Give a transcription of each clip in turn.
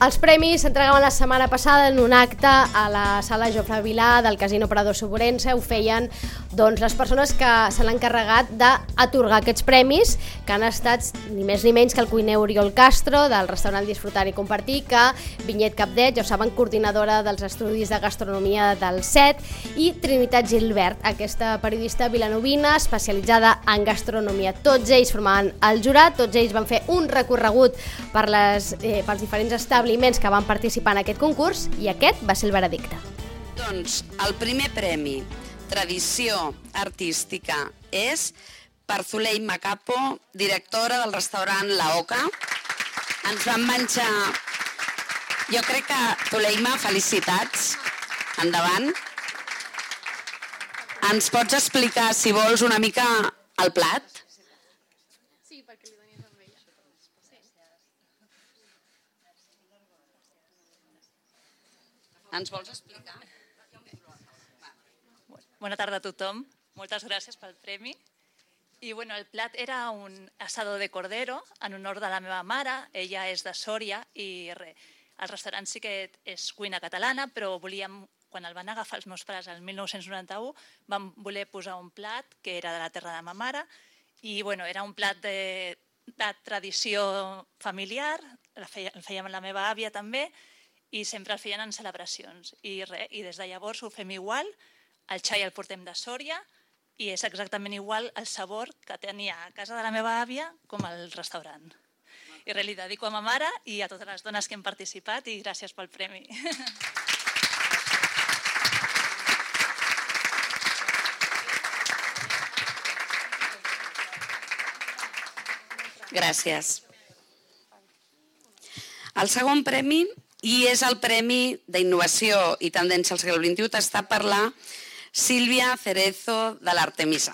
Els premis s'entregaven la setmana passada en un acte a la sala Jofre Vilà del Casino Parador Soborense. Ho feien les persones que se l'han encarregat d'atorgar aquests premis, que han estat ni més ni menys que el cuiner Oriol Castro, del restaurant Disfrutar i Compartir, que Vinyet Capdet, ja ho saben, coordinadora dels estudis de gastronomia del CET, i Trinitat Gilbert, aquesta periodista vilanovina especialitzada en gastronomia. Tots ells formaven el jurat, tots ells van fer un recorregut pels diferents establiments que van participar en aquest concurs, i aquest va ser el veredicte. Doncs el primer premi, Tradició Artística, és per Zuley Macapo, directora del restaurant La Oca. Ens van menjar... Jo crec que, Zuleima, felicitats. Endavant. Ens pots explicar, si vols, una mica el plat? Sí, perquè li donis amb ella. Ens vols explicar? Bona tarda a tothom. Moltes gràcies pel premi. I el plat era un asado de cordero en honor de la meva mare. Ella és de Sòria i el restaurant sí que és cuina catalana, però quan el van agafar els meus pares el 1991, vam voler posar un plat que era de la terra de la meva mare i era un plat de tradició familiar, el fèiem amb la meva àvia també, i sempre el feien en celebracions. I des de llavors ho fem igual, el xai el portem de Sòria i és exactament igual el sabor que tenia a casa de la meva àvia com al restaurant. I li dedico a ma mare i a totes les dones que hem participat i gràcies pel premi. Gràcies. El segon premi, i és el Premi d'Innovació i Tendència al segle XXI, està per la Sílvia Cerezo de l'Artemisa.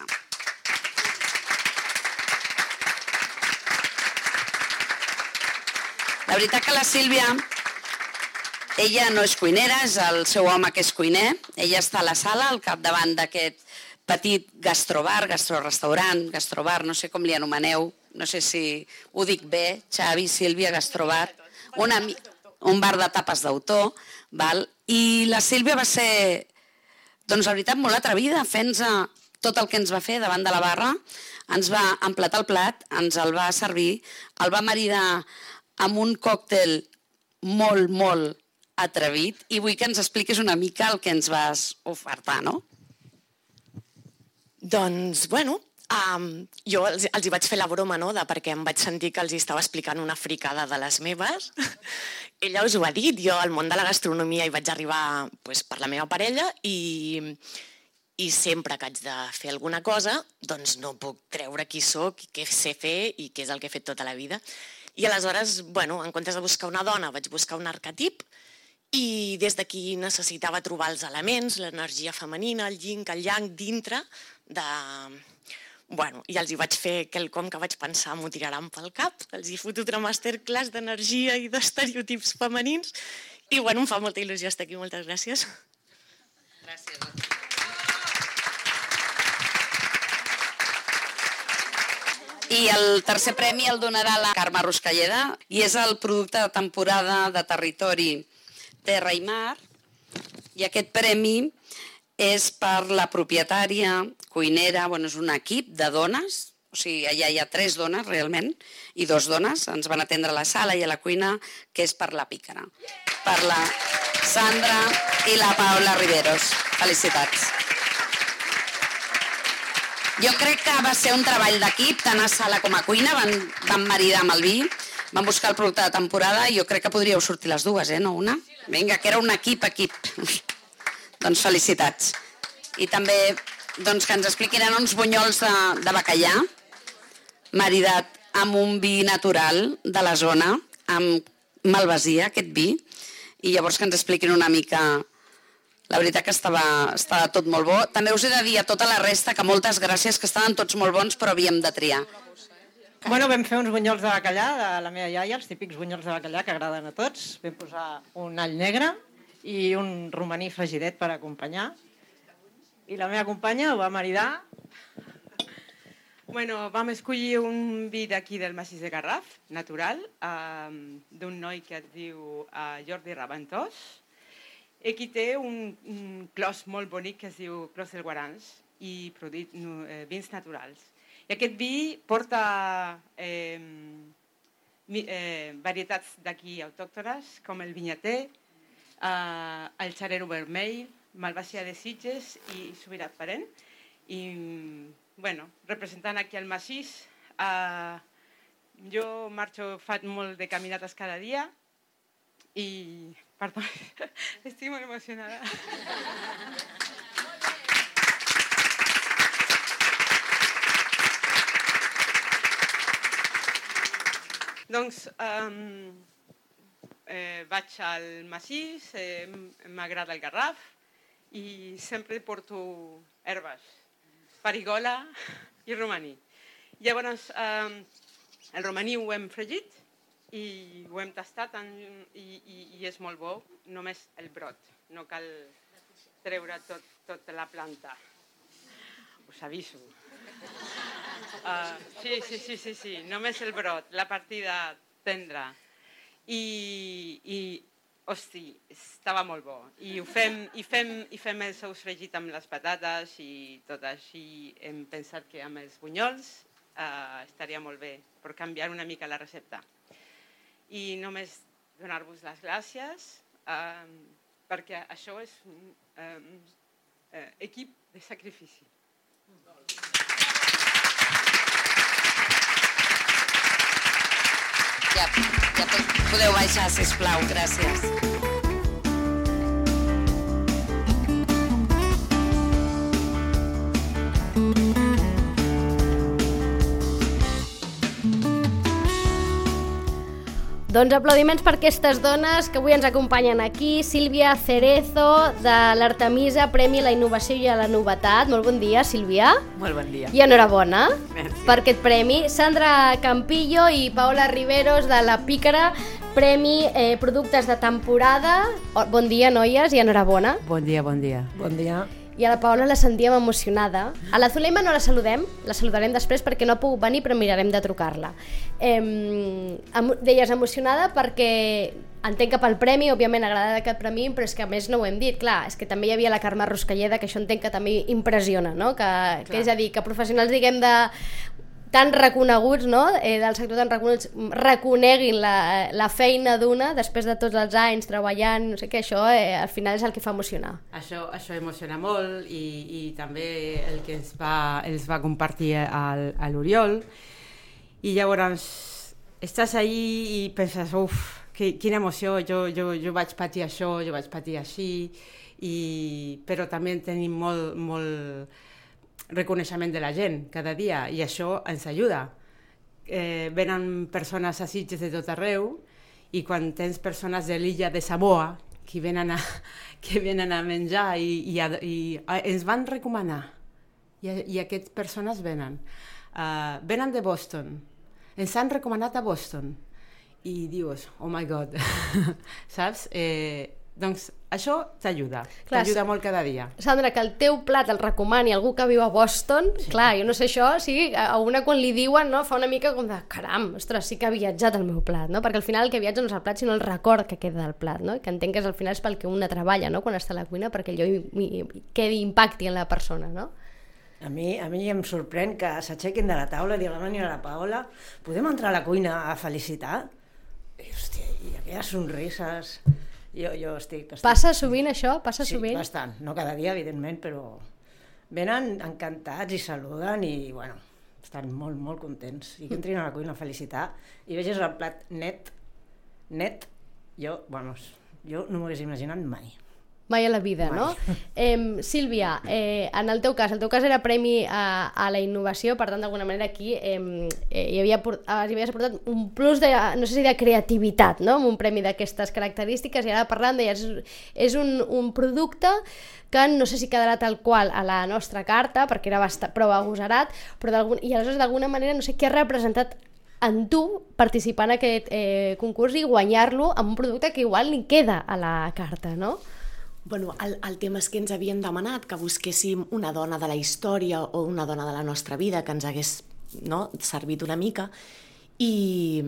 La veritat que la Sílvia, ella no és cuinera, és el seu home que és cuiner. Ella està a la sala, al capdavant d'aquest petit gastrobar, gastrorestaurant, gastrobar, no sé com li anomeneu, no sé si ho dic bé, Xavi, Sílvia, gastrobar, un bar de tapes d'autor, i la Sílvia va ser, doncs la veritat, molt atrevida, fent-nos tot el que ens va fer davant de la barra, ens va emplatar el plat, ens el va servir, el va maridar amb un còctel molt, molt atrevit, i vull que ens expliquis una mica el que ens vas ofertar, no? Doncs, jo els hi vaig fer la broma, no?, perquè em vaig sentir que els estava explicant una fricada de les meves. Ella us ho ha dit, jo al món de la gastronomia hi vaig arribar per la meva parella i sempre que haig de fer alguna cosa, doncs no puc treure qui soc, què sé fer i què és el que he fet tota la vida. I aleshores, en comptes de buscar una dona, vaig buscar un arquetip i des d'aquí necessitava trobar els elements, l'energia femenina, el yin, el yang, dintre de... I els hi vaig fer quelcom que vaig pensar m'ho tiraran pel cap, els hi he fotut una masterclass d'energia i d'estereotips femenins i em fa molta il·lusió estar aquí, moltes gràcies. Gràcies. I el tercer premi el donarà la Carme Ruscalleda i és el producte de temporada de Territori Terra i Mar, i aquest premi és per la propietària, cuinera, és un equip de dones, o sigui, allà hi ha 3 dones realment, i 2 dones, ens van atendre a la sala i a la cuina, que és per la pícara, per la Sandra i la Paula Riveros. Felicitats. Jo crec que va ser un treball d'equip, tant a sala com a cuina, van maridar amb el vi, van buscar el producte de temporada i jo crec que podríeu sortir les dues, no una? Vinga, que era un equip. Doncs felicitats. I també que ens expliquin uns bunyols de bacallà maridat amb un vi natural de la zona, amb malvasia, aquest vi, i llavors que ens expliquin una mica... La veritat que estava tot molt bo. També us he de dir a tota la resta que moltes gràcies, que estaven tots molt bons, però havíem de triar. Vam fer uns bunyols de bacallà de la meva iaia, els típics bunyols de bacallà que agraden a tots. Vam posar un all negre i un romaní fregidet per acompanyar. I la meva companya ho va maridar Bueno, vam escollir un vi d'aquí del Massís de Garraf, natural, d'un noi que es diu Jordi Raventós, i qui té un clos molt bonic que es diu Clos del Guarans i produït vins naturals. I aquest vi porta varietats d'aquí autòctones, com el vinyater, el xarero vermell, malvàcia de Sitges i Subirat Parent. I, bueno, representant aquí el massís, jo marxo, faig molt de caminates cada dia i, perdó, estic molt emocionada. Doncs vaig al massís, m'agrada el Garraf i sempre porto herbes, farigola i romaní. Llavors, el romaní ho hem fregit i ho hem tastat i és molt bo, només el brot, no cal treure tota la planta. Us aviso. Sí, només el brot, la partida tendra. I hosti, estava molt bo. I fem els ous fregits amb les patates i tot així. Hem pensat que amb els bunyols estaria molt bé per canviar una mica la recepta. I només donar-vos les gràcies perquè això és un equip de sacrifici. Ja podeu baixar, sisplau, gràcies. Doncs aplaudiments per aquestes dones que avui ens acompanyen aquí. Sílvia Cerezo, de l'Artemisa, Premi a la Innovació i a la Novetat. Molt bon dia, Sílvia. Molt bon dia. I enhorabona Merci. Per aquest premi. Sandra Campillo i Paola Riveros, de La Pícara, Premi Productes de Temporada. Bon dia, noies, i enhorabona. Bon dia, bon dia. Bon dia. I a la Paola la sentíem emocionada. A la Zulema no la saludem, la saludarem després perquè no ha pogut venir, però mirarem de trucar-la. Deies emocionada perquè entenc que pel premi, òbviament agradada aquest premi, però és que a més no ho hem dit, clar, és que també hi havia la Carme Ruscalleda, que això entenc que també impressiona, no? Que és a dir, que professionals, diguem, tan reconeguts, no? Del sector tan reconeguts, reconeguin la feina d'una després de tots els anys treballant, no sé què, això al final és el que fa emocionar. Això emociona molt i també el que els va compartir a l'Oriol. I llavors estàs allí i penses, quina emoció, jo vaig patir això, jo vaig patir així, però també tenim molt reconeixement de la gent cada dia i això ens ajuda. Venen persones a Sitges de tot arreu i quan tens persones de l'illa de Samoa que venen a menjar i ens van recomanar i aquestes persones venen de Boston, ens han recomanat a Boston i dius, oh my god, saps? Doncs això t'ajuda molt cada dia. Sandra, que el teu plat el recomani algú que viu a Boston, sí. Clar, jo no sé això, sí, a una quan li diuen, no, fa una mica com de, caram, ostres, sí que ha viatjat el meu plat, no? Perquè al final el que viatja no és el plat, sinó el record que queda del plat, no? Que entenc que és al final és pel que una treballa, no?, quan està a la cuina, perquè allò impacti en la persona, no? A mi em sorprèn que s'aixequin de la taula i diguin a la Mani i a la Paola, podem entrar a la cuina a felicitar? I, hòstia, i aquelles sonrises... Jo estic... Passa sovint això? Passa sovint? Sí, bastant. No cada dia, evidentment, però venen encantats i saluden i, bueno, estan molt, molt contents. I que entrin a la cuina a felicitar i vegis el plat net, jo no m'ho hagués imaginat mai. Mai a la vida, no? Sílvia, en el teu cas era premi a la innovació, per tant, d'alguna manera aquí hi havies aportat un plus de, no sé si de creativitat, no?, amb un premi d'aquestes característiques, i ara parlant, deies, és un producte que no sé si quedarà tal qual a la nostra carta, perquè era prou agosarat, i aleshores d'alguna manera no sé què ha representat en tu participar en aquest concurs i guanyar-lo amb un producte que igual ni queda a la carta, no? Bueno, el tema és que ens havien demanat que busquéssim una dona de la història o una dona de la nostra vida que ens hagués no? Servit una mica, i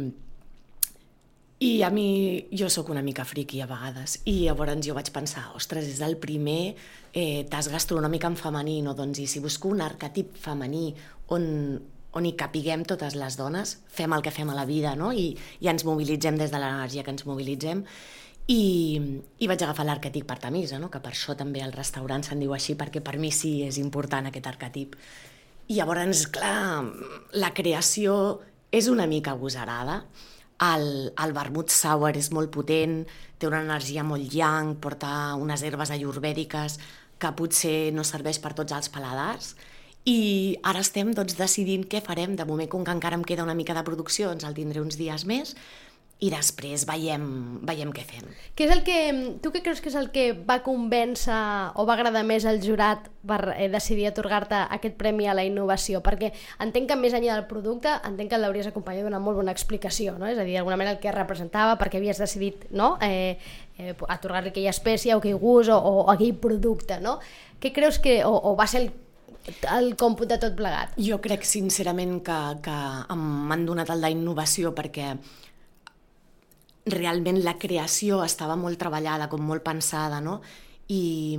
a mi, jo sóc una mica friqui a vegades, i llavors jo vaig pensar, ostres, és el primer tas gastronòmic en femení, no? Doncs, i si busco un arquetip femení on hi capiguem totes les dones, fem el que fem a la vida, no? I ens mobilitzem des de l'energia que ens mobilitzem, i vaig agafar l'arquetip Artemisa, no? Que per això també el restaurant se'n diu així, perquè per mi sí és important aquest arquetip. I llavors, clar, la creació és una mica agosarada. El vermut sour és molt potent, té una energia molt yang, porta unes herbes ayurvèdiques que potser no serveix per tots els paladars, i ara estem decidint què farem. De moment, com que encara em queda una mica de producció, ens el tindré uns dies més, i després veiem què fem. Tu què creus que és el que va convèncer o va agradar més al jurat per decidir atorgar-te aquest premi a la innovació? Perquè entenc que més enllà del producte, entenc que l'hauries acompanyat d'una molt bona explicació, no? És a dir, d'alguna manera el que representava, perquè havies decidit, no? Atorgar-li aquella espècie o aquell gust o aquell producte, no? Què creus que... o va ser el còmput de tot plegat? Jo crec sincerament que m'han donat el d'innovació perquè realment la creació estava molt treballada, com molt pensada, no? I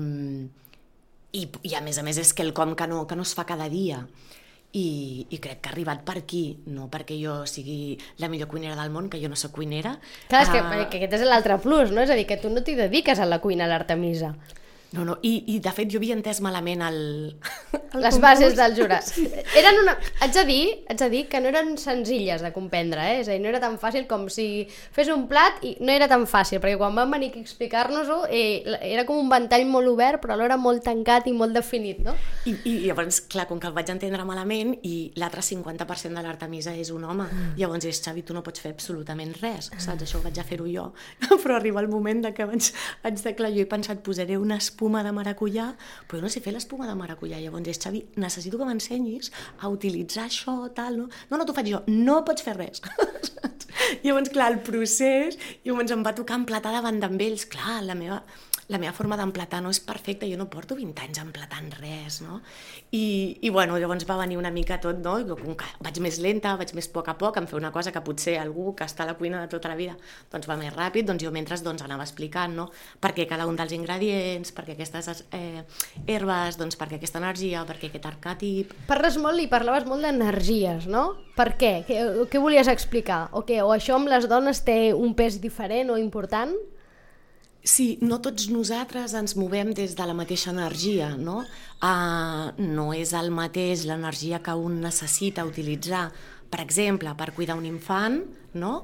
a més és quelcom que no es fa cada dia. I crec que ha arribat per aquí, no perquè jo sigui la millor cuinera del món, que jo no soc cuinera. Clar, és que aquest és l'altre plus, no? És a dir, que tu no t'hi dediques a la cuina a l'Artemisa. No, i de fet jo havia entès malament les bases del jurat. Haig de dir que no eren senzilles de comprendre, És a dir, no era tan fàcil com si fes un plat i no era tan fàcil, perquè quan van venir a explicar-nos-ho era com un ventall molt obert però alhora molt tancat i molt definit, no? I llavors, clar, com que el vaig entendre malament i l'altre 50% de l'Artemisa és un home, llavors és, Xavi, tu no pots fer absolutament res, saps? Això ho vaig a fer-ho jo. Però arriba el moment que vaig de clar, jo he pensat, posaré una espuma de maracuyà, però no sé fer l'espuma de maracuyà. Llavors és, Xavi, necessito que m'ensenyis a utilitzar això, tal, no? No, t'ho faig jo, no pots fer res. Llavors, clar, el procés, llavors em va tocar emplatar davant d'amb ells. Clar, la meva forma d'emplatar no és perfecta, jo no porto 20 anys emplatant res, no? I bueno, llavors va venir una mica tot, no? Com que vaig més lenta, vaig més a poc, em fer una cosa que potser algú que està a la cuina de tota la vida doncs va més ràpid, doncs jo mentre anava explicant, no? Per què cada un dels ingredients, per què aquestes herbes, doncs per què aquesta energia, per què aquest arquetip... Parles molt i parlaves molt d'energies, no? Per què? Què volies explicar? O això amb les dones té un pes diferent o important? Sí, no tots nosaltres ens movem des de la mateixa energia, no? No és el mateix l'energia que un necessita utilitzar, per exemple, per cuidar un infant, no?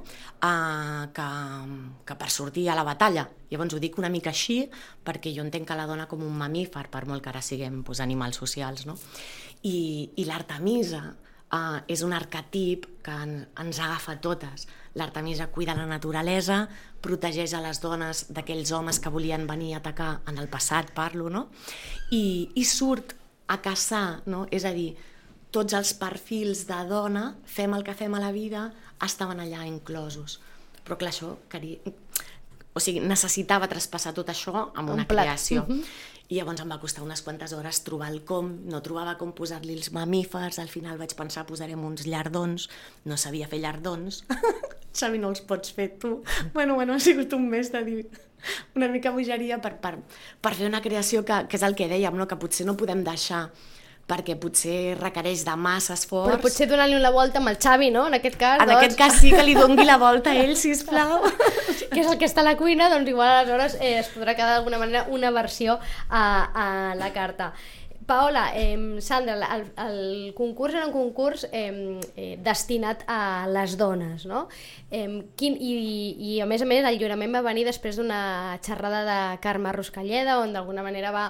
Que per sortir a la batalla. Llavors ho dic una mica així perquè jo entenc que la dona com un mamífer, per molt que ara siguem animals socials, no? I l'Artemisa és un arquetip que ens agafa totes. L'Artemisa cuida la naturalesa, protegeix a les dones d'aquells homes que volien venir a atacar en el passat, parlo, no? I surt a caçar, no? És a dir, tots els perfils de dona, fem el que fem a la vida, estaven allà inclosos. Però clar, això, necessitava traspassar tot això amb una creació. I llavors em va costar unes quantes hores trobar el com, no trobava com posar-li els mamífers, al final vaig pensar posarem uns llardons, no sabia fer llardons, Xavi, no els pots fer tu. Bueno, ha sigut un mes de dir una mica bogeria per fer una creació que és el que dèiem, no? Que potser no podem deixar perquè potser requereix de massa esforç. Però potser donar-li una volta amb el Xavi, no? En aquest cas, aquest cas sí que li doni la volta a ell, sisplau. Que és el que està a la cuina, doncs igual aleshores es podrà quedar d'alguna manera una versió a la carta. Paola, Sandra, el concurs era un concurs destinat a les dones, no? I a més el lliurament va venir després d'una xerrada de Carme Ruscalleda, on d'alguna manera va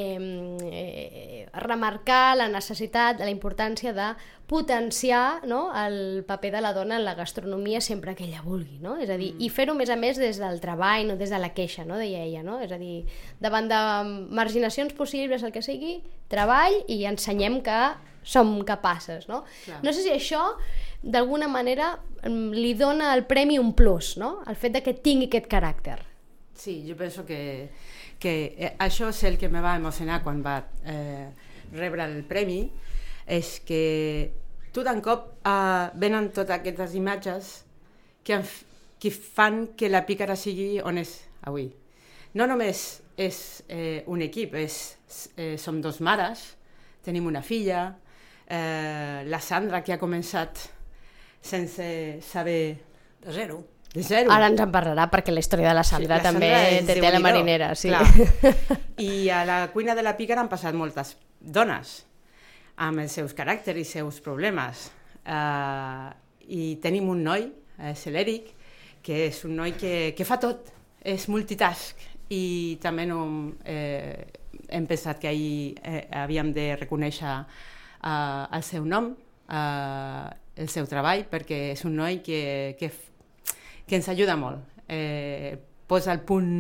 remarcar la necessitat, la importància de potenciar, no, el paper de la dona en la gastronomia sempre que ella vulgui, no? És a dir, i fer-ho a més des del treball, no des de la queixa, no? Deia ella, no? És a dir, davant de marginacions possibles, el que sigui, treball i ensenyem que som capaces, no? Clar. No sé si això d'alguna manera li dona al premi un plus, no? El fet de que tingui aquest caràcter. Sí, jo penso que això és el que me va emocionar quan va rebre el premi, és que tot un cop venen totes aquestes imatges que fan que la pícara sigui on és avui. No només és un equip, som 2 mares, tenim una filla, la Sandra que ha començat sense saber... De zero. De zero. Ara ens en parlarà, perquè la història de la Sandra també té tela marinera. Sí. I a la cuina de la pícara han passat moltes dones, amb els seus caràcters i seus problemes. I tenim un noi, és l'Eric, que és un noi que fa tot, és multitask, i també hem pensat que ahir havíem de reconèixer el seu nom, el seu treball, perquè és un noi que ens ajuda molt. Posa el punt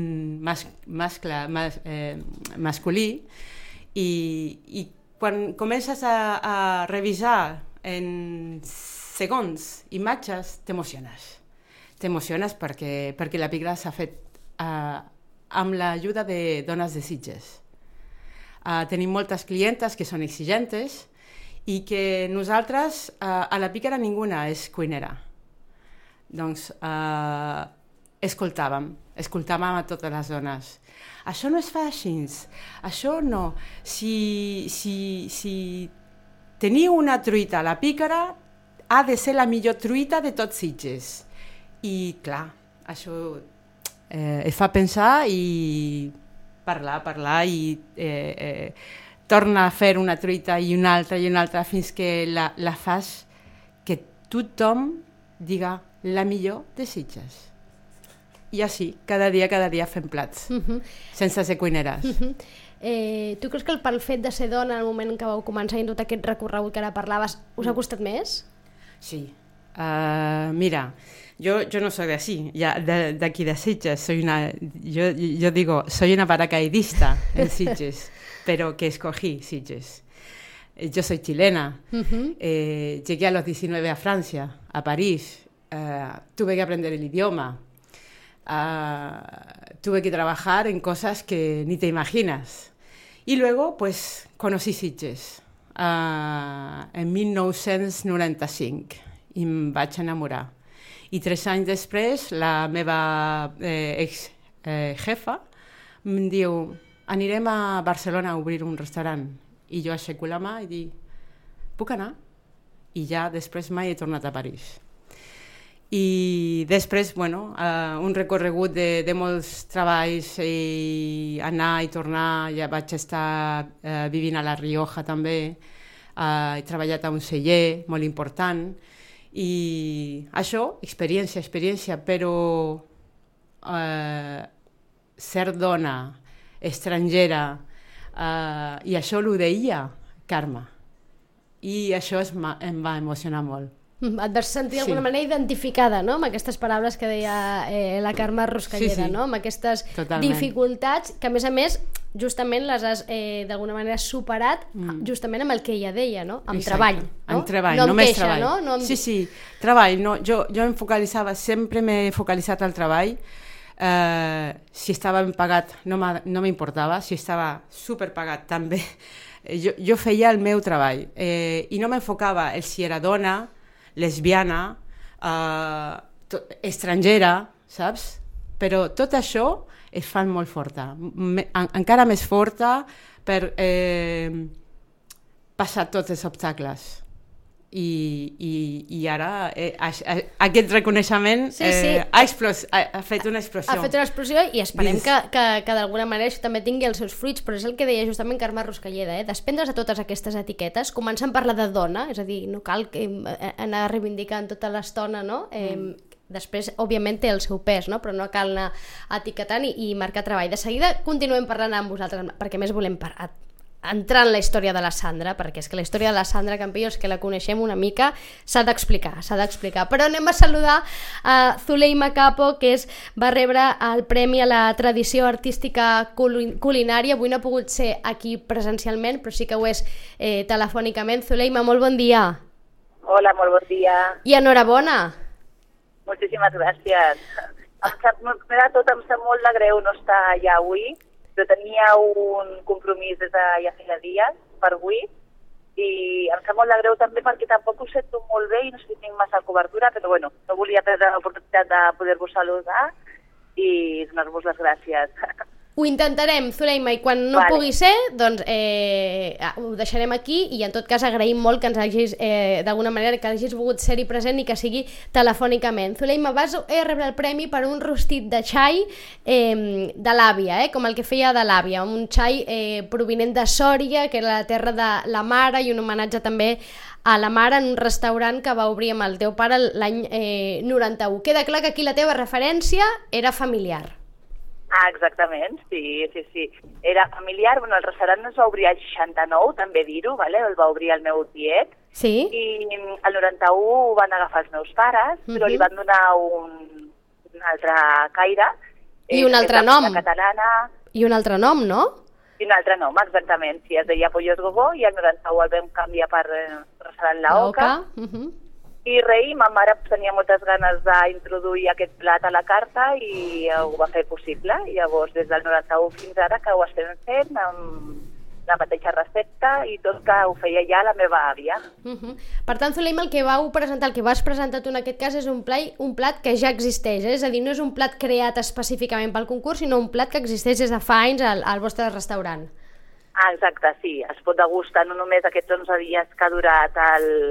masculí i quan comences a revisar en segons imatges t'emociones. T'emociones perquè la pícara s'ha fet amb l'ajuda de dones de Sitges. Tenim moltes clientes que són exigentes i que nosaltres, a la pícara ninguna és cuinera. Doncs escoltàvem a totes les dones. Això no es fa així, això no. Si teniu una truita a la pícara, ha de ser la millor truita de tots Sitges. I clar, això es fa pensar i parlar i torna a fer una truita i una altra fins que la fas que tothom diga la millor de Sitges. I així, cada dia fem plats, sense ser cuineres. Tu creus que pel fet de ser dona, en el moment en què vau començar i tot aquest recorregut que ara parlaves, us ha costat més? Sí. Mira, yo no soy de así, de aquí de Sitges, yo digo, soy una paracaidista en Sitges, pero que escogí Sitges. Yo soy chilena, llegué a los 19 a Francia, a París, tuve que aprender el idioma, tuve que trabajar en cosas que ni te imaginas. Y luego, pues, conocí Sitges en 1995 i em vaig enamorar. I 3 anys després, la meva ex-jefa em diu, anirem a Barcelona a obrir un restaurant. I jo aixeco la mà i dic, puc anar? I ja després mai he tornat a París. I després, bueno, un recorregut de molts treballs i anar i tornar, ja vaig estar vivint a La Rioja també, he treballat a un celler molt important, i això, experiència, però ser dona, estrangera, i això ho deia Carme, i això em va emocionar molt. Et vas sentir d'alguna manera identificada, no?, amb aquestes paraules que deia la Carme Ruscalleda, no?, amb aquestes dificultats que, a més, justament les has d'alguna manera superat justament amb el que ella deia, no?, amb treball. Amb treball, només treball. Sí, treball. Jo em focalitzava, sempre m'he focalitzat al treball. Si estava ben pagat no m'importava, si estava superpagat també. Jo feia el meu treball i no m'enfocava si era dona, lesbiana, estrangera, saps? Però tot això es fa molt forta, encara més forta per passar tots els obstacles. I ara aquest reconeixement ha fet una explosió. Ha fet una explosió i esperem que d'alguna manera això també tingui els seus fruits, però és el que deia justament Carme Ruscalleda, desprendre's de totes aquestes etiquetes, començar a parlar de dona, és a dir, no cal anar reivindicant tota l'estona, no? Després, òbviament, té el seu pes, no? Però no cal anar etiquetant i marcar treball. De seguida continuem parlant amb vosaltres, perquè més volem entrar en la història de la Sandra, perquè és que la història de la Sandra Campillo, és que la coneixem una mica, s'ha d'explicar. Però anem a saludar a Zuleima Capo, que va rebre el Premi a la Tradició Artística Culinària. Avui no ha pogut ser aquí presencialment, però sí que ho és telefònicament. Zuleima, molt bon dia. Hola, molt bon dia. I enhorabona. Moltíssimes gràcies. Primer de tot, em sap molt de greu no estar allà avui, però tenia un compromís des de ja feia dies per avui I em sap molt de greu també perquè tampoc us sento molt bé i no sé si tinc massa cobertura, però bueno, no volia perdre l'oportunitat de poder-vos saludar i donar-vos les gràcies. Ho intentarem, Zuleima, i quan no pugui ser, doncs ho deixarem aquí i en tot cas agraïm molt que ens hagis, d'alguna manera, que hagis volgut ser-hi present i que sigui telefònicament. Zuleima, vas rebre el premi per un rostit de xai de l'àvia, com el que feia de l'àvia, un xai provinent de Sòria, que era la terra de la mare, i un homenatge també a la mare en un restaurant que va obrir amb el teu pare l'any 91. Queda clar que aquí la teva referència era familiar. Ah, exactament, sí. Era familiar, bueno, el restaurant es va obrir al 69, també dir-ho, el va obrir el meu tiet, i el 91 van agafar els meus pares, però li van donar un altre caire. I un altre nom. Catalana. I un altre nom, no? I un altre nom, exactament. Sí, es deia Pollos Gogó i el 91 el vam canviar per restaurant La Oca. I rei, ma mare tenia moltes ganes d'introduir aquest plat a la carta i ho va fer possible. I llavors, des del 91 fins ara, que ho estem fent amb la mateixa recepta i tot que ho feia ja la meva àvia. Per tant, Zuleima, el que vas presentar tu en aquest cas és un plat que ja existeix, és a dir, no és un plat creat específicament pel concurs, sinó un plat que existeix des de fa anys al vostre restaurant. Ah, exacte, sí. Es pot degustar no només aquests 11 dies que ha durat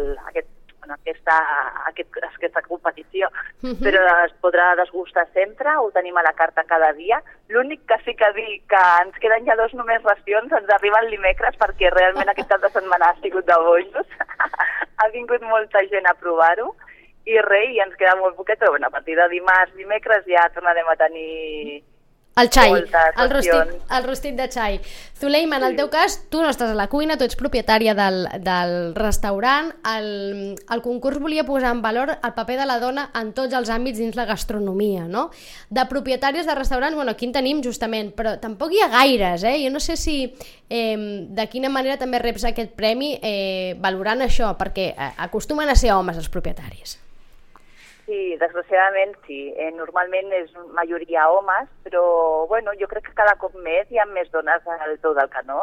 aquesta competició, però es podrà desgustar sempre, ho tenim a la carta cada dia. L'únic que sí que dic que ens queden ja només racions, ens arriben dimecres perquè realment aquest cap de setmana ha sigut de bojos. Ha vingut molta gent a provar-ho i ens queda molt poquet, però a partir de dimarts, dimecres ja tornarem a tenir el xai, el rostit de xai. Zuleima, en el teu cas, tu no estàs a la cuina, tu ets propietària del restaurant. El concurs volia posar en valor el paper de la dona en tots els àmbits dins la gastronomia, no? De propietaris de restaurants, bueno, aquí en tenim justament, però tampoc hi ha gaires, Jo no sé si de quina manera també reps aquest premi valorant això, perquè acostumen a ser homes els propietaris. Sí, desgraciadament sí. Normalment és majoria homes, però bueno, jo crec que cada cop més hi ha més dones al peu del canó.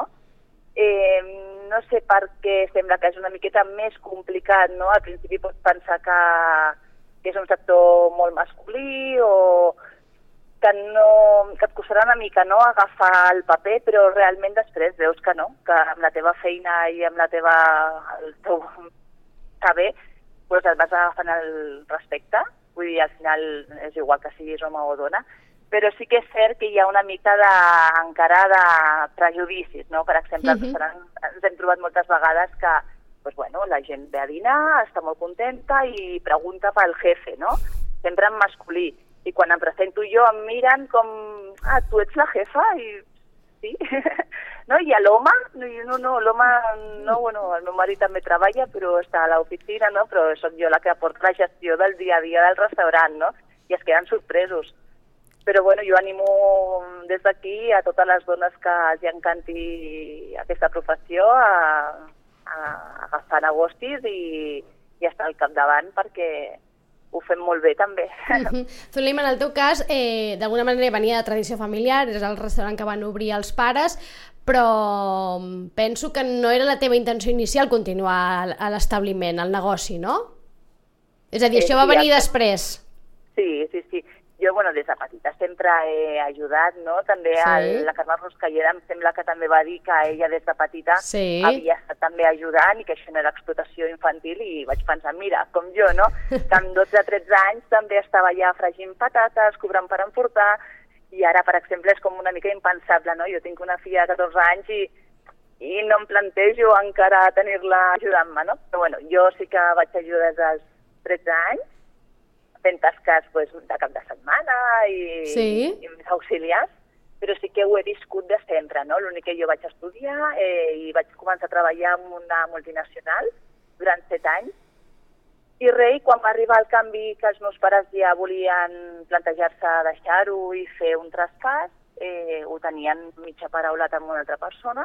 No sé per què sembla que és una miqueta més complicat, no? Al principi pots pensar que és un sector molt masculí o que et costarà una mica agafar el paper, però realment després veus que no, que amb la teva feina i amb el teu saber pues et vas agafant el respecte, vull dir, al final és igual que siguis home o dona, però sí que és cert que hi ha una mica encara de prejudicis, no? Per exemple, ens hem trobat moltes vegades que pues, bueno, la gent ve a dinar, està molt contenta i pregunta pel jefe, no? Sempre en masculí. I quan em presento jo em miren com, tu ets la jefa? I sí. No, i a l'home, l'home no, bueno, el meu marit també treballa, però està a l'oficina, no? Però soc jo la que aporta la gestió del dia a dia del restaurant, no? I es queden sorpresos. Però bueno, jo animo des d'aquí a totes les dones que els encanti aquesta professió a agafar negostis i estar al capdavant perquè ho fem molt bé també. Zuleima, en el teu cas, d'alguna manera venia de tradició familiar, és el restaurant que van obrir els pares, però penso que no era la teva intenció inicial continuar a l'establiment, al negoci, no? És a dir, això va venir després. Sí. Jo, bueno, des de petita sempre he ajudat, no? També la Carme Ruscalleda em sembla que també va dir que ella des de petita havia estat també ajudant i que això no era explotació infantil i vaig pensar, mira, com jo, no? Que amb 12-13 anys també estava ja fregint patates, cobrant per emportar i ara, per exemple, és com una mica impensable, no? Jo tinc una filla de 14 anys i no em plantejo encara tenir-la ajudant-me, no? Però bueno, jo sí que vaig ajudar des dels 13 anys fent tasques de cap de setmana i més auxiliars, però sí que ho he viscut de sempre, no? L'únic que jo vaig estudiar i vaig començar a treballar en una multinacional durant 7 anys i quan va arribar el canvi que els meus pares ja volien plantejar-se deixar-ho i fer un traspàs, ho tenien mitja paraulat amb una altra persona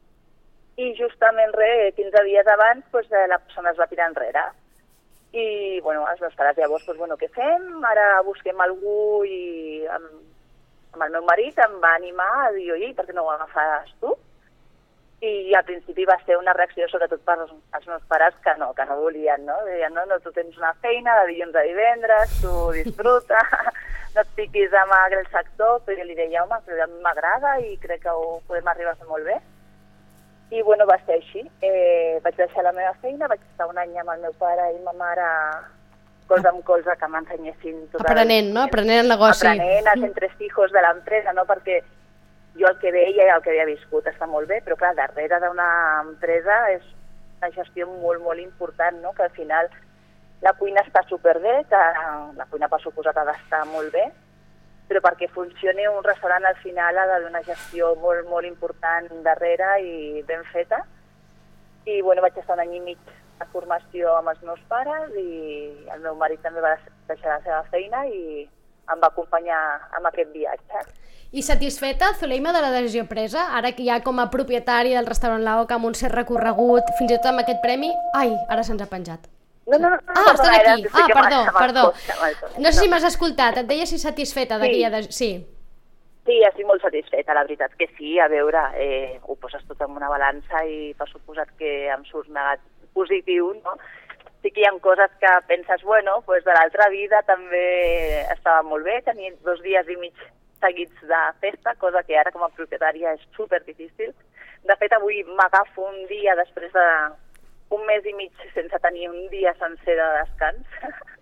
i justament 15 dies abans la persona es va tirar enrere. I bueno, els meus pares llavors, què fem? Ara busquem algú i amb el meu marit em va animar a dir, oi, per què no ho agafes tu? i al principi va ser una reacció sobretot per als meus pares que no volien, no? Deien, no, tu tens una feina de dilluns a divendres, tu disfruta, no et fiquis amb aquell sector, però jo li deia, home, però a mi m'agrada i crec que ho podem arribar a fer molt bé. I bueno, va ser així. Vaig deixar la meva feina, vaig estar un any amb el meu pare i ma mare colze amb colze que m'ensenyessin... Aprenent, no? Aprenent el negoci. Aprenent els entresijos de l'empresa, no? Perquè jo el que veia i el que havia viscut està molt bé, però clar, darrere d'una empresa és una gestió molt, molt important, no? Que al final la cuina està superbé, que la cuina per suposat ha d'estar molt bé, però perquè funcioni un restaurant al final ha d'haver una gestió molt, molt important darrere i ben feta. I bueno, vaig estar un any i mig de formació amb els meus pares i el meu marit també va deixar la seva feina i em va acompanyar amb aquest viatge. I satisfeta, Zuleima, de la decisió presa? Ara que ja com a propietària del restaurant La Oca, amb un cert recorregut, fins i tot amb aquest premi... Ai, ara se'ns ha penjat. No, estàs aquí. Perdó. No sé si m'has escoltat, et deia si satisfeta d'aquella... Sí. Sí, estic molt satisfeta, la veritat que sí, a veure, ho poses tot en una balança i per suposat que em surt positiu, no? Sí que hi ha coses que penses, bueno, pues de l'altra vida també estava molt bé, tenir 2 dies i mig seguits de festa, cosa que ara com a propietària és super difícil. De fet, avui m'agafo un dia després d'un mes i mig sense tenir un dia sencer de descans.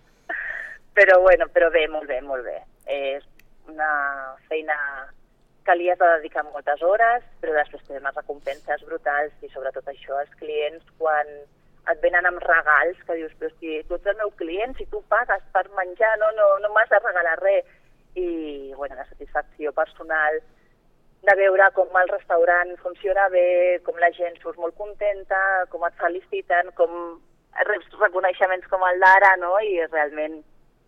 Però bueno, però bé, molt bé, molt bé. És una feina que li has de dedicar moltes hores, però després tens unes recompenses brutals i sobretot això, els clients quan et venen amb regals, que dius, però si tu ets el meu client, si tu pagues per menjar, no m'has de regalar res. I bueno, la satisfacció personal de veure com el restaurant funciona bé, com la gent surt molt contenta, com et feliciten, com reps reconeixements com el d'ara, no? I realment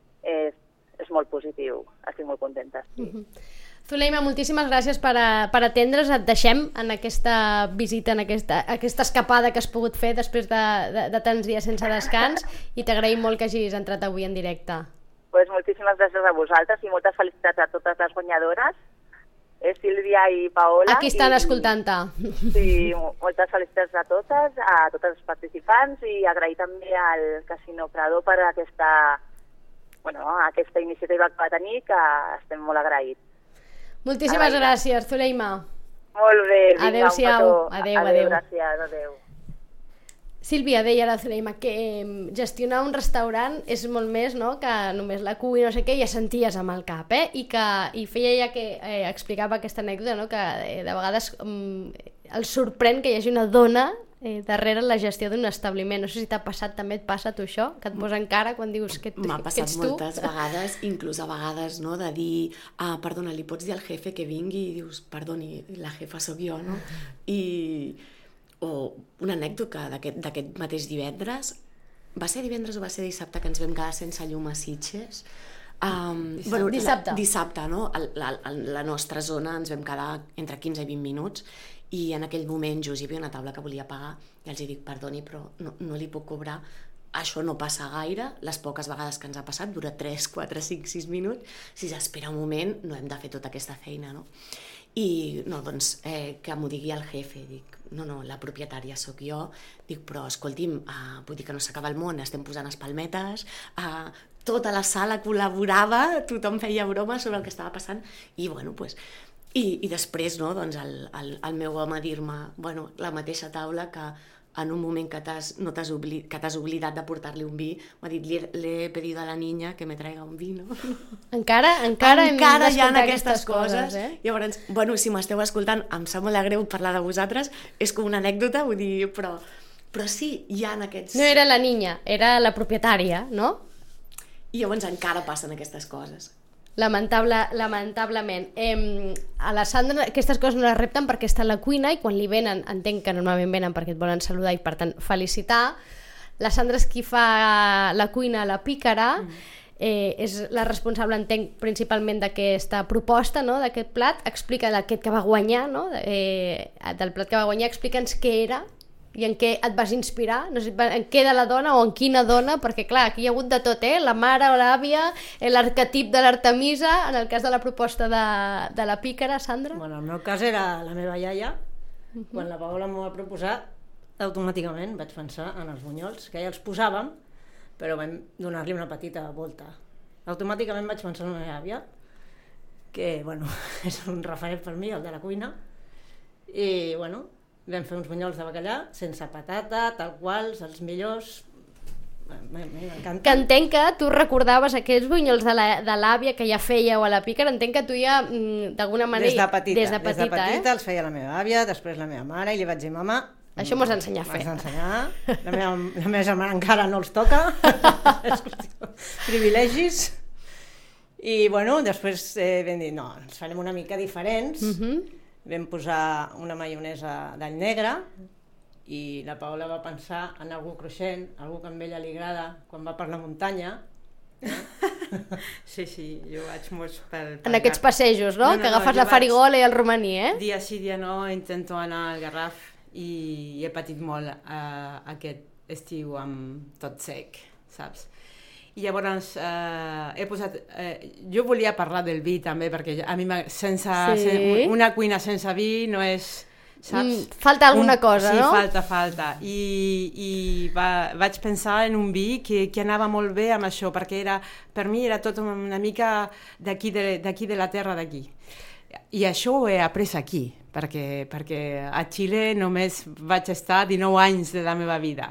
és molt positiu, estic molt contenta. Sí. Zuleima, moltíssimes gràcies per atendre's. Et deixem en aquesta visita, en aquesta escapada que has pogut fer després de tants dies sense descans i t'agraïm molt que hagis entrat avui en directe. Pues moltíssimes gràcies a vosaltres i moltes felicitats a totes les guanyadores, Sílvia i Paola. Aquí estan escoltant-te. Sí, moltes felicitats a totes els participants i agrair també al Casino Prado per aquesta iniciativa que va tenir, que estem molt agraïts. Moltíssimes gràcies, Zuleima. Molt bé, vinga, adéu-siau. Adéu. Gràcies, adéu. Sílvia, deia la Zuleima que gestionar un restaurant és molt més, no?, que només la cuina, no sé què, ja senties amb el cap, i feia ja que explicava aquesta anècdota, no?, que de vegades el sorprèn que hi hagi una dona darrere la gestió d'un establiment. No sé si t'ha passat, també et passa a tu això, que et posa en cara quan dius que ets tu? M'ha passat moltes vegades, inclús a vegades, no?, de dir, perdona, li pots dir al jefe que vingui? I dius, perdoni, la jefa sóc jo, no? O una anècdota d'aquest mateix divendres, va ser divendres o va ser dissabte que ens vam quedar sense llum a Sitges? Dissabte, no? La nostra zona ens vam quedar entre 15 i 20 minuts i en aquell moment just hi havia una taula que volia pagar i els dic, perdoni, però no li puc cobrar. Això no passa gaire, les poques vegades que ens ha passat, dura 3, 4, 5, 6 minuts, si s'espera un moment no hem de fer tota aquesta feina, no? I no, doncs, que m'ho digui el jefe, dic, no, la propietària sóc jo, dic, però escolti'm, vull dir que no s'acaba el món, estem posant espalmetes, tota la sala col·laborava, tothom feia broma sobre el que estava passant, i bueno, doncs, i després, no, doncs el meu home dir-me, bueno, la mateixa taula que en un moment que t'has oblidat de portar-li un vi, m'ha dit, le he pedido a la niña que me traiga un vino. Encara hem hi ha aquestes coses. Llavors, bueno, si m'esteu escoltant, em sap molt de greu parlar de vosaltres, és com una anècdota, vull dir, però sí, hi ha aquests... No era la niña, era la propietària, no? I llavors encara passen aquestes coses. Lamentablement. A la Sandra aquestes coses no les repten perquè està a la cuina i quan li venen, entenc que normalment venen perquè et volen saludar i per tant felicitar. La Sandra és qui fa la cuina a la Pícara, és la responsable, entenc, principalment d'aquesta proposta, no?, d'aquest plat. Explica d'aquest que va guanyar, no?, del plat que va guanyar, explica'ns què era i en què et vas inspirar, no sé, en què de la dona o en quina dona, perquè clar, aquí hi ha hagut de tot, la mare o l'àvia, l'arquetip de l'Artemisa, en el cas de la proposta de la Pícara, Sandra. Bueno, el meu cas era la meva iaia, Quan la Paola m'ho va proposar, automàticament vaig pensar en els bunyols, que ja els posàvem, però vam donar-li una petita volta. Automàticament vaig pensar en la meva àvia, que, bueno, és un referent per mi, el de la cuina, i, bueno, vam fer uns bunyols de bacallà, sense patata, tal qual, els millors. M'encanta. Que entenc que tu recordaves aquests bunyols de l'àvia que ja fèieu a la pícara, entenc que tu ja, d'alguna manera... Des de petita els feia la meva àvia, després la meva mare, i li vaig dir, mama... Això m'ho has d'ensenyar a fer. M'has d'ensenyar. La meva germana encara no els toca. És qüestió. Privilegis. I, bueno, després vam dir, no, ens farem una mica diferents. Vam posar una maionesa d'all negre, i la Paola va pensar en algú cruixent, algú que a ella li agrada quan va per la muntanya. Sí, jo vaig molt en aquests passejos, no? Que agafes la farigola i el romaní, Dia sí, dia no, intento anar al Garraf i he patit molt aquest estiu amb tot sec, saps? I llavors he posat... jo volia parlar del vi també, perquè a mi una cuina sense vi no és... saps? Falta alguna cosa, no? Sí, falta. I vaig pensar en un vi que anava molt bé amb això, perquè per mi era tot una mica d'aquí de la terra d'aquí. I això ho he après aquí, perquè a Xile només vaig estar 19 anys de la meva vida.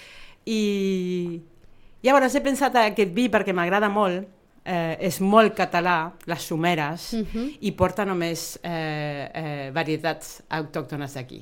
I llavors he pensat en aquest vi perquè m'agrada molt. És molt català, les someres, i porta només varietats autòctones d'aquí.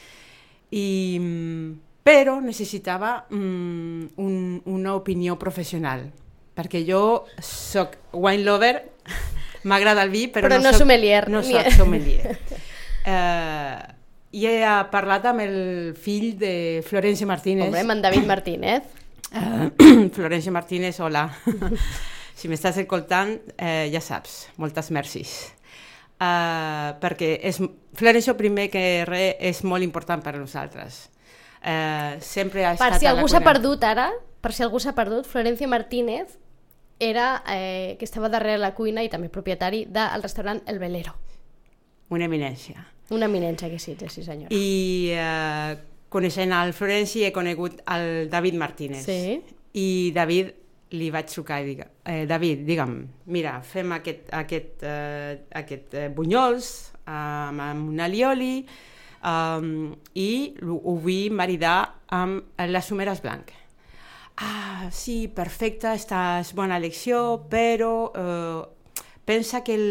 Però necessitava una opinió professional, perquè jo soc wine lover, m'agrada el vi, però no soc sommelier. No soc sommelier. I he parlat amb el fill de Florencio Martínez. Hombre, amb en David Martínez. Florencio Martínez, hola. Si m'estàs escoltant, ja saps, moltes mercis. Perquè Florencio, primer que res, és molt important per a nosaltres. Sempre ha estat a la cuina. Per si algú s'ha perdut ara, Florencio Martínez era que estava darrere la cuina i també propietari del restaurant El Velero. Una eminència. Una eminència que sí, senyora. I coneixent el Florencio he conegut el David Martínez. Sí. I David li vaig trucar i dir, David, digue'm, mira, fem aquest bunyols amb un alioli i ho vull maridar amb les someres blanques. Sí, perfecte, és bona elecció, però pensa que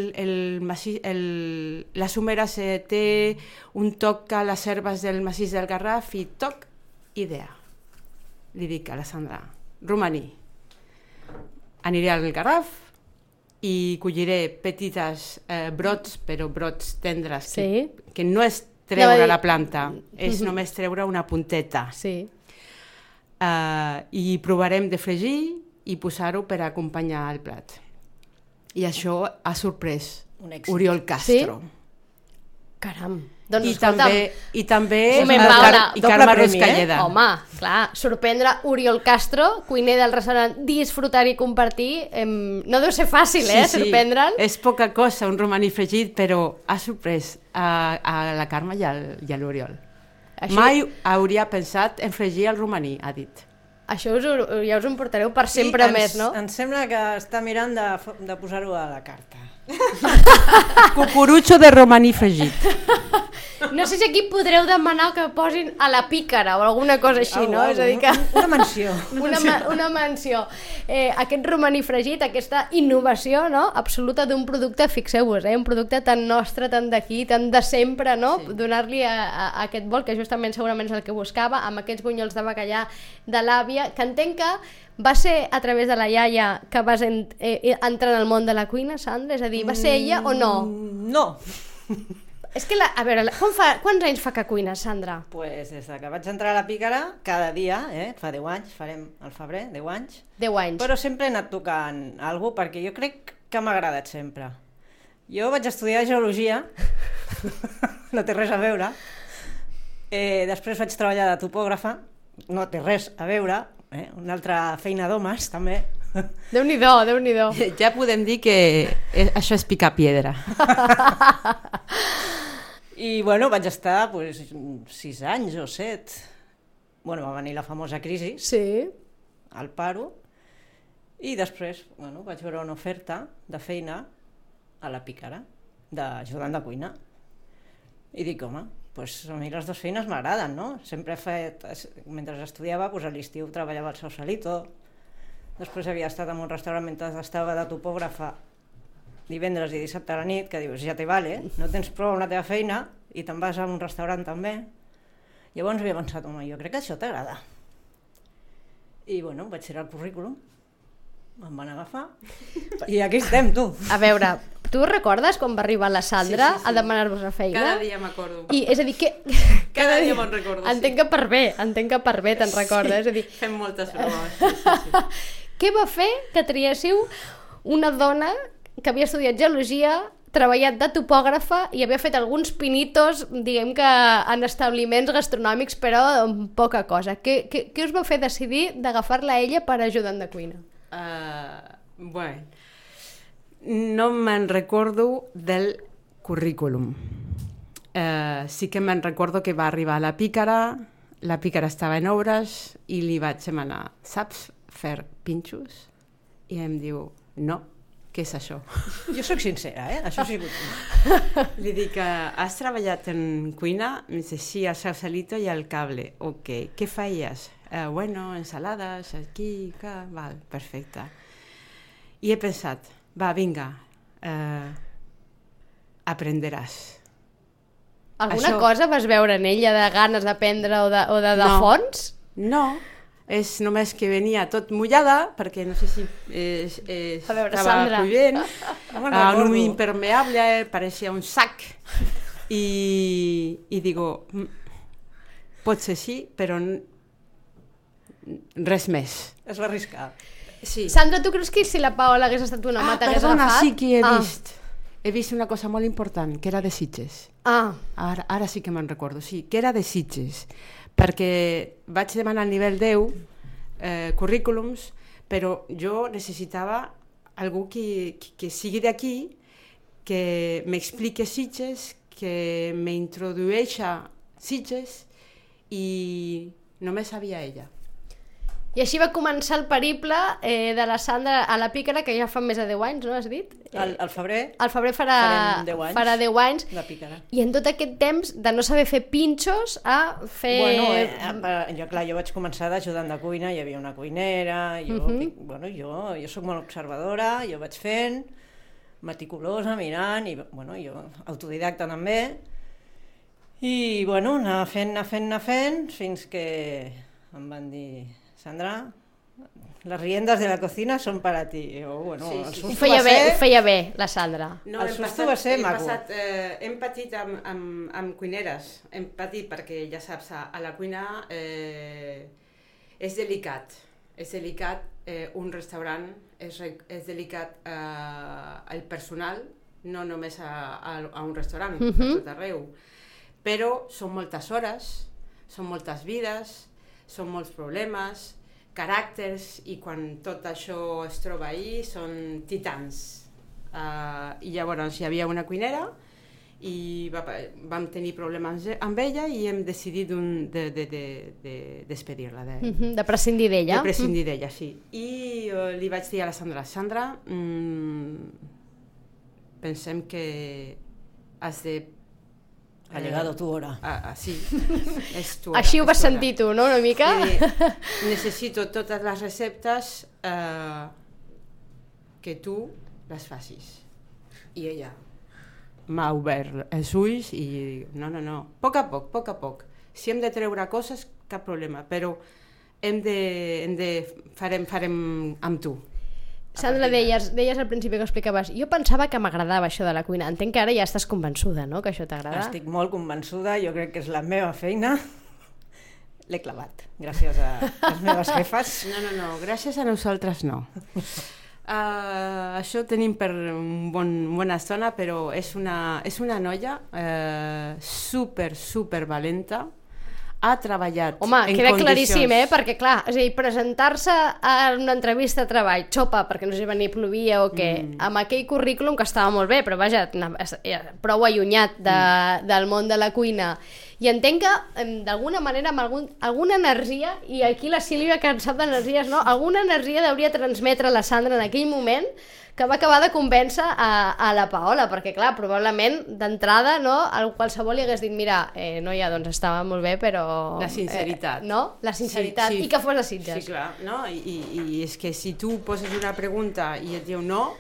la somera té un toc a les herbes del massís del Garraf i toc, idea. Li dic a la Sandra, romaní. Aniré al Garraf i colliré petites brots, però brots tendres, que no és treure la planta, és només treure una punteta. Sí. I provarem de fregir i posar-ho per acompanyar el plat. I això ha sorprès Oriol Castro. Sí? Caram. Doncs, I també Carme Ruscalleda. Home, clar, sorprendre Oriol Castro, cuiner del restaurant Disfrutar i Compartir, no deu ser fàcil, sorprendre'l. És poca cosa, un romaní fregit, però ha sorprès a la Carme i a l'Oriol. Mai hauria pensat en fregir el romaní, ha dit. Això ja us ho portareu per sempre més, no? Em sembla que està mirant de posar-ho a la carta. Cucurutxo de romaní fregit. No sé si aquí podreu demanar que posin a la pícara o alguna cosa així, no? És a dir que... Una menció. Una menció. Aquest romaní fregit, aquesta innovació, no? Absoluta d'un producte, fixeu-vos, un producte tan nostre, tan d'aquí, tan de sempre, no? Sí. Donar-li a aquest bol, que justament segurament és el que buscava, amb aquests bunyols de bacallà de l'àvia, que entenc que va ser a través de la iaia que vas entrar en el món de la cuina, Sandra? És a dir, va ser ella o no? No. És que, a veure, quants anys fa que cuines, Sandra? Pues des que vaig entrar a la pícara, cada dia, fa 10 anys, farem al febrer, 10 anys. 10 anys. Però sempre he anat tocant alguna cosa, perquè jo crec que m'ha agradat sempre. Jo vaig estudiar geologia, no té res a veure. Després vaig treballar de topògrafa, no té res a veure. Una altra feina d'homes, també. Déu-n'hi-do, Déu-n'hi-do. Ja podem dir que això és picar piedra. I, bueno, vaig estar 6 anys o 7. Bueno, va venir la famosa crisi, Sí. el paro, i després vaig veure una oferta de feina a la Pícara, d'ajudant de cuina. I dic, home, a mi les dues feines m'agraden, no? Sempre he fet, mentre estudiava, a l'estiu treballava al Sausalito, després havia estat en un restaurant mentre estava de topògrafa divendres i dissabte a la nit, que dius, ja te vale, no tens prou amb la teva feina i te'n vas a un restaurant també. Llavors havia pensat, home, jo crec que això t'agrada. I bueno, vaig tirar el currículum, em van agafar i aquí estem, tu. A veure, tu recordes quan va arribar la Sandra a demanar-vos la feina? Cada dia m'acordo. I és a dir, que... Cada dia me'n recordo, entenc que per bé te'n recordes. És a dir... Fem moltes bromes, sí. Què va fer que triéssiu una dona que havia estudiat geologia, treballat de topògrafa i havia fet alguns pinitos, diguem que en establiments gastronòmics, però amb poca cosa? Què us va fer decidir d'agafar-la a ella per ajudant de cuina? Bueno, no me'n recordo del currículum. Sí que me'n recordo que va arribar a la Pícara estava en obres i li vaig demanar, saps fer pinxos? I em diu, no, què és això? Jo sóc sincera, això sí. Li dic, has treballat en cuina? Em dice, sí, al Sausalito i al Cable. Ok, què feies? Bueno, ensalades, aquí, val, perfecte. I he pensat, va, vinga, aprenderàs. Alguna cosa vas veure en ella de ganes d'aprendre o de fons? No, és només que venia tot mullada, perquè no sé si estava plovent, en un impermeable, pareixia un sac, i digo, pot ser sí, però res més. Es va arriscar. Sí. Sandra, tu creus que si la Paola hagués estat una mà t'hagués agafat? Perdona, sí que he vist. He vist una cosa molt important, que era de Sitges. Ara sí que me'n recordo, sí, que era de Sitges, perquè vaig demanar al nivell 10 currículums, però jo necessitava algú que sigui d'aquí, que m'expliqui Sitges, que m'introdueixi Sitges, i només sabia ella. I així va començar el periple de la Sandra a la Pícara, que ja fa més de 10 anys, no has dit? Al febrer. Al febrer farà 10 anys. La Pícara. I en tot aquest temps de no saber fer pinxos a fer... Bueno, jo vaig començar d'ajudant de cuina, hi havia una cuinera, jo soc molt observadora, jo vaig fent, meticulosa, mirant, i jo autodidacta també, i anava fent, fins que em van dir... Sandra, las riendas de la cocina son para ti. Ho feia bé, la Sandra. No, el susto va ser maco. Hem patit amb cuineres, hem patit perquè, ja saps, a la cuina és delicat. És delicat un restaurant, és delicat el personal, no només a un restaurant, per tot arreu. Però són moltes hores, són moltes vides, són molts problemes, caràcters, i quan tot això es troba ahí són titans. I llavors hi havia una cuinera i vam tenir problemes amb ella i hem decidit de despedir-la. De prescindir d'ella. De prescindir d'ella, sí. I li vaig dir a la Sandra, pensem que has de... Ha llegado tu hora. Sí, és tu hora. Així ho vas sentir tu, no?, una mica? Necessito totes les receptes que tu les facis. I ella m'ha obert els ulls i dic, no, a poc a poc. Si hem de treure coses, cap problema, però farem amb tu. Sandra, deies al principi que explicaves, jo pensava que m'agradava això de la cuina. Entenc que ara ja estàs convençuda, no?, que això t'agrada. Estic molt convençuda, jo crec que és la meva feina. L'he clavat, gràcies a les meves jefes. No, gràcies a nosaltres no. Això tenim per una bona estona, però és una noia super valenta, ha treballat Home, en queda condicions... claríssim, perquè clar, és a dir, presentar-se a una entrevista de treball, xopa, perquè no sé ni plovia o què, amb aquell currículum que estava molt bé, però vaja, prou allunyat del món de la cuina. I entenc que, d'alguna manera, amb alguna energia, i aquí la Sílvia, que en sap d'energies, no? Alguna energia hauria transmetre la Sandra en aquell moment que va acabar de convèncer a la Paola, perquè clar, probablement d'entrada, no, qualsevol li hagués dit, mira, noia, doncs estava molt bé, però... La sinceritat. No? La sinceritat, i que fos a Sitges. Sí, clar, no? I és que si tu poses una pregunta i et diu no...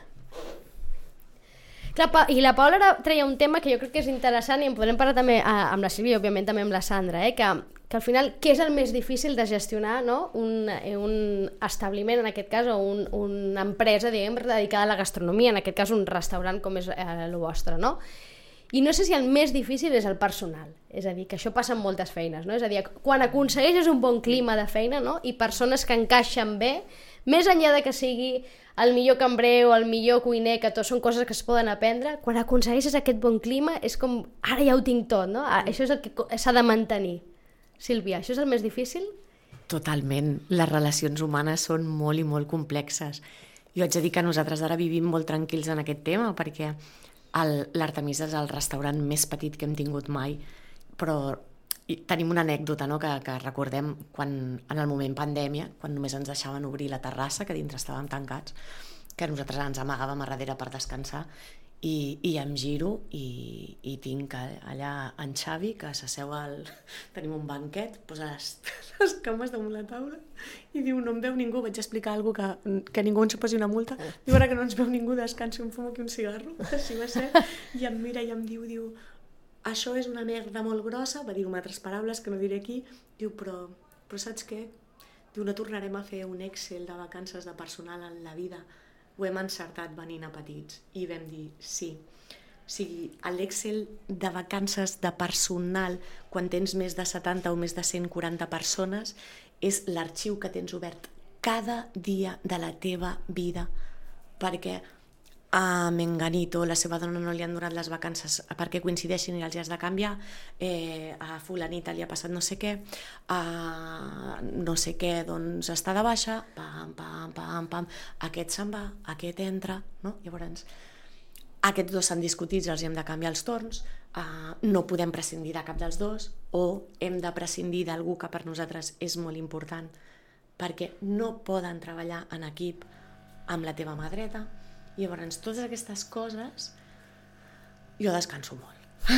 Clar, i la Paola ara treia un tema que jo crec que és interessant i en podrem parlar també amb la Sílvia i òbviament també amb la Sandra, que al final, què és el més difícil de gestionar, no? un establiment, en aquest cas, o una empresa, diguem, dedicada a la gastronomia, en aquest cas un restaurant com és el vostre, no? I no sé si el més difícil és el personal, és a dir, que això passa en moltes feines, no? És a dir, quan aconsegueixes un bon clima de feina, no? I persones que encaixen bé, més enllà de que sigui el millor cambrer o el millor cuiner, que tot són coses que es poden aprendre, quan aconsegueixes aquest bon clima és com, ara ja ho tinc tot, no? Això és el que s'ha de mantenir. Sílvia, això és el més difícil? Totalment. Les relacions humanes són molt i molt complexes. Jo haig de dir que nosaltres ara vivim molt tranquils en aquest tema perquè l'Artemisa és el restaurant més petit que hem tingut mai, però tenim una anècdota, no? que recordem quan, en el moment pandèmia, quan només ens deixaven obrir la terrassa, que dintre estàvem tancats, que nosaltres ens amagàvem a darrere per descansar, i em giro i tinc allà en Xavi, que s'asseu tenim un banquet, posa les cames damunt la taula i diu, no em veu ningú, vaig explicar alguna cosa que ningú ens posi una multa, diu, ara que no ens veu ningú, descanso, em fumo aquí un cigarro, així va ser, i em mira i em diu, això és una merda molt grossa, va dir amb altres paraules que no diré aquí, diu, però saps què? Diu, no tornarem a fer un Excel de vacances de personal en la vida, ho hem encertat venint a Petits, i vam dir sí. O sigui, l'Excel de vacances de personal, quan tens més de 70 o més de 140 persones, és l'arxiu que tens obert cada dia de la teva vida, perquè a Menganito, la seva dona no li han donat les vacances perquè coincideixin i els has de canviar, a fulanita li ha passat no sé què, a no sé què doncs està de baixa, pam, aquest se'n va, aquest entra, no? Llavors, aquests dos s'han discutit, els hem de canviar els torns, no podem prescindir de cap dels dos, o hem de prescindir d'algú que per nosaltres és molt important, perquè no poden treballar en equip amb la teva mà dreta. I llavors, totes aquestes coses, jo descanso molt.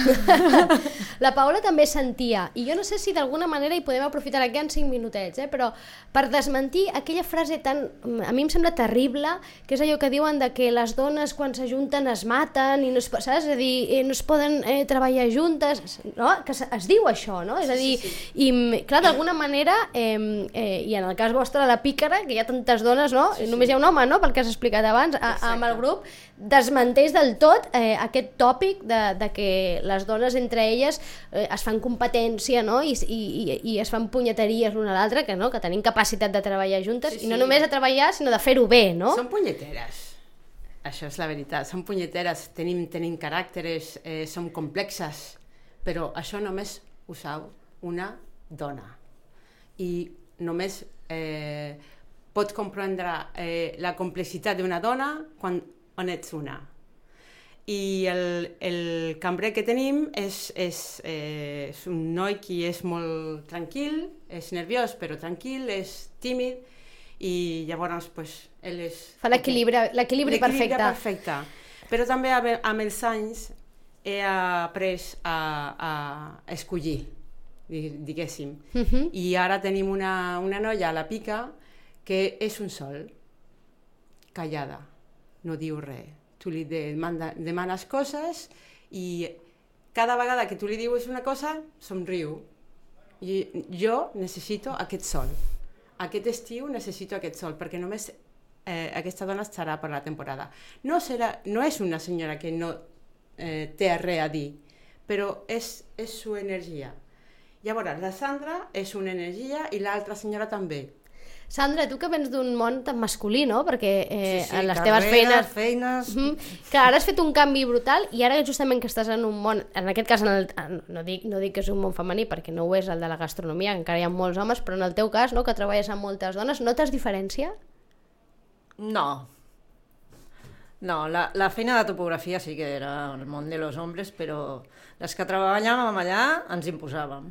La Paola també sentia, i jo no sé si d'alguna manera hi podem aprofitar aquí en 5 minutets, però per desmentir aquella frase tan, a mi em sembla terrible, que és allò que diuen de que les dones quan s'ajunten es maten i no es, saps? És a dir, no es poden treballar juntes, no? Que es diu això, no? És a dir, i clar, d'alguna manera, i en el cas vostre la pícara, que hi ha tantes dones, no? Només hi ha un home, no? Pel que has explicat abans, amb el grup, desmenteix del tot aquest tòpic de que les dones entre elles es fan competència, no? I es fan punyeteries l'una a l'altra, que tenim capacitat de treballar juntes, i no només de treballar, sinó de fer-ho bé, no? Són punyeteres, això és la veritat, són punyeteres, tenim caràcters, som complexes, però això només ho sap una dona, i només pots comprendre la complexitat d'una dona quan ets una. I el cambrer que tenim és un noi que és molt tranquil, és nerviós però tranquil, és tímid, i llavors ell és... Fa l'equilibri perfecte. Però també amb els anys he après a escollir, diguéssim. I ara tenim una noia a la pica que és un sol, callada, no diu res. Tu li demanes coses i cada vegada que tu li dius una cosa, somriu. I jo necessito aquest sol. Aquest estiu necessito aquest sol, perquè només aquesta dona estarà per la temporada. No és una senyora que no té res a dir, però és su energia. Llavors, la Sandra és una energia i l'altra senyora també. Sandra, tu que vens d'un món tan masculí, no? Perquè Sí, en les teves feines... Que ara has fet un canvi brutal i ara justament que estàs en un món, en aquest cas no dic que és un món femení perquè no ho és el de la gastronomia, encara hi ha molts homes, però en el teu cas, no, que treballes amb moltes dones, notes diferència? No, la feina de topografia sí que era el món de los hombres, però les que treballàvem allà ens imposàvem.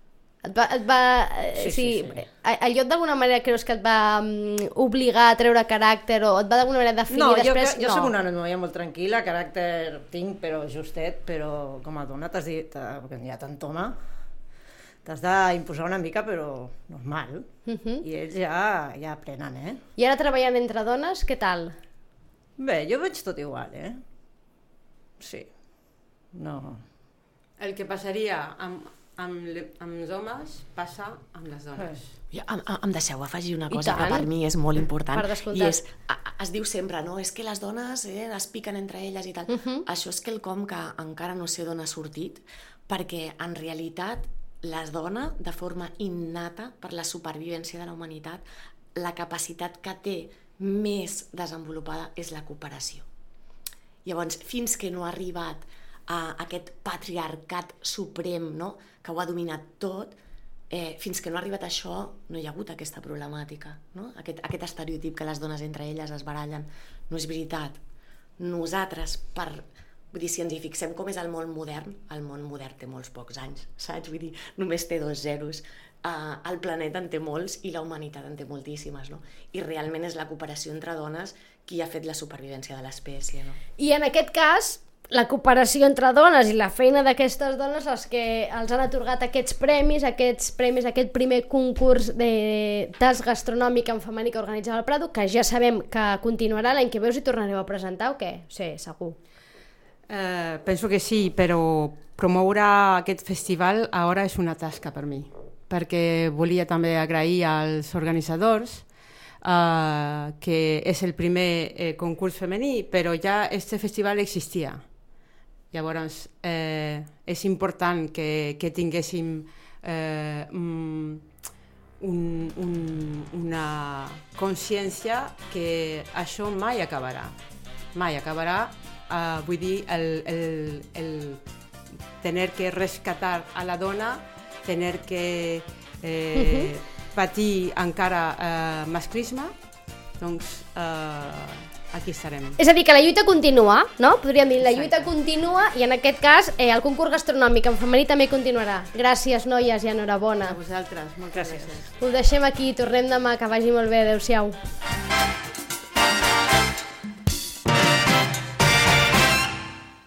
Sí. El lloc d'alguna manera creus que et va obligar a treure caràcter o et va d'alguna manera definir després? Jo soc una noia molt tranquil·la, caràcter tinc, però justet, però com a dona t'has dit, perquè hi ha tant home, t'has d'imposar una mica, però normal. I ells ja aprenen, eh? I ara treballant entre dones, què tal? Bé, jo veig tot igual, Sí. No. El que passaria amb els homes passa amb les dones. Em deixeu afegir una cosa que per mi és molt important, i es diu sempre, no? És que les dones es piquen entre elles i tal. Això és quelcom que encara no sé d'on ha sortit, perquè en realitat les dones, de forma innata per la supervivència de la humanitat, la capacitat que té més desenvolupada és la cooperació. Llavors, fins que no ha arribat a aquest patriarcat suprem, no?, que ho ha dominat tot, fins que no ha arribat a això no hi ha hagut aquesta problemàtica, no? Aquest estereotip que les dones entre elles es barallen. No és veritat. Nosaltres, vull dir, si ens hi fixem com és el món modern té molts pocs anys, saps? Vull dir, només té 2 zeros. El planeta en té molts i la humanitat en té moltíssimes, no? I realment és la cooperació entre dones qui ha fet la supervivència de l'espècie, no? I en aquest cas, la cooperació entre dones i la feina d'aquestes dones els que els han atorgat aquests premis, aquest primer concurs de tas gastronòmic en femení que organitzava el Prado, que ja sabem que continuarà l'any que ve, us hi tornareu a presentar o què? Sí, segur. Penso que sí, però promoure aquest festival ara és una tasca per mi, perquè volia també agrair als organitzadors que és el primer concurs femení, però ja aquest festival existia. Llavors, és important que tinguéssim una consciència que això mai acabarà. Mai acabarà, vull dir, el tener que rescatar a la dona, tener que patir encara masclisme, doncs aquí estarem. És a dir, que la lluita continua, no? Podríem dir, la lluita continua i en aquest cas el concurs gastronòmic en femení també continuarà. Gràcies, noies, i enhorabona. A vosaltres, moltes gràcies. Ho deixem aquí, tornem demà, que vagi molt bé, adeu-siau.